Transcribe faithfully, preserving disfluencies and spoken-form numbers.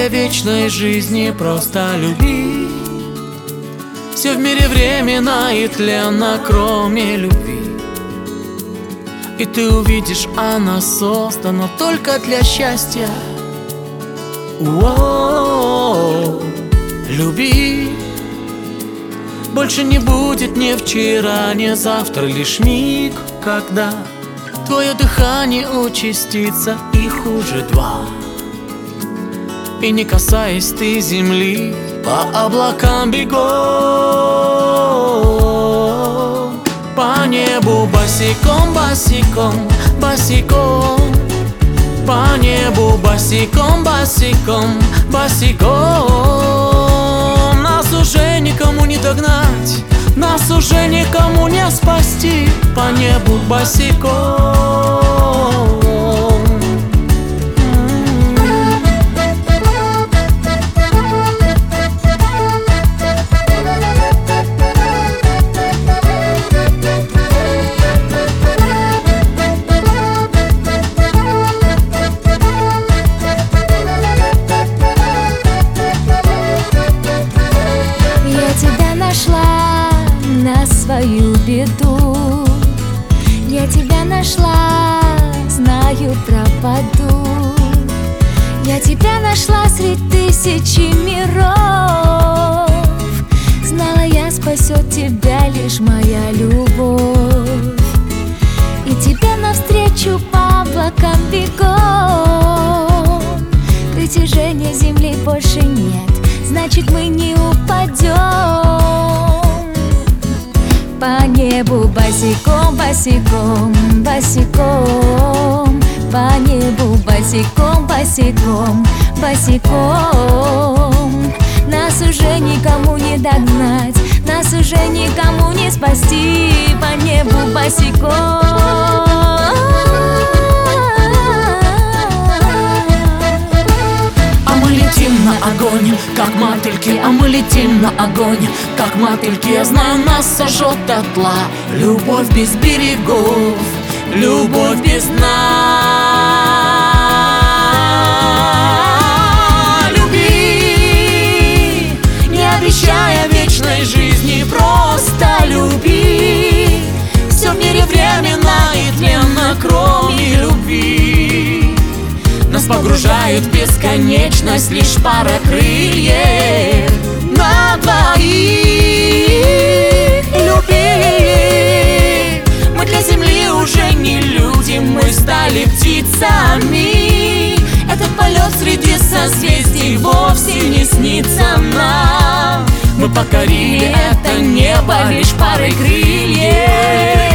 обещая вечной жизни, просто люби. Все в мире временно и тленно, кроме любви. И ты увидишь, она создана только для счастья. О-о-о-о. Люби. Больше не будет ни вчера, ни завтра, лишь миг, когда твое дыхание участится, их уже два. И не касаясь ты земли, по облакам бегом, по небу босиком, босиком, босиком, по небу босиком, босиком, босиком. Нас уже никому не догнать, нас уже никому не спасти, по небу босиком. Свою беду я тебя нашла, знаю, пропаду. Я тебя нашла среди тысячи миров. Знала я, спасет тебя лишь моя любовь. И тебе навстречу по облакам бегом. Притяжения земли больше нет, значит мы не упадем. По небу босиком, босиком, босиком, по небу босиком, босиком, босиком. Нас уже никому не догнать, нас уже никому не спасти, по небу босиком. На огонь, как мотыльки, а мы летим на огонь, как мотыльки. Я знаю, нас сожжет дотла любовь без берегов, любовь без дна. Люби, не обещая вечной жизни, просто люби. Все в мире временно и тленно, кроме любви. Нас погружает в бесконечность лишь пара крыльев на двоих. Люби, мы для земли уже не люди, мы стали птицами. Этот полет среди созвездий вовсе не снится нам. Мы покорили это небо лишь парой крыльев.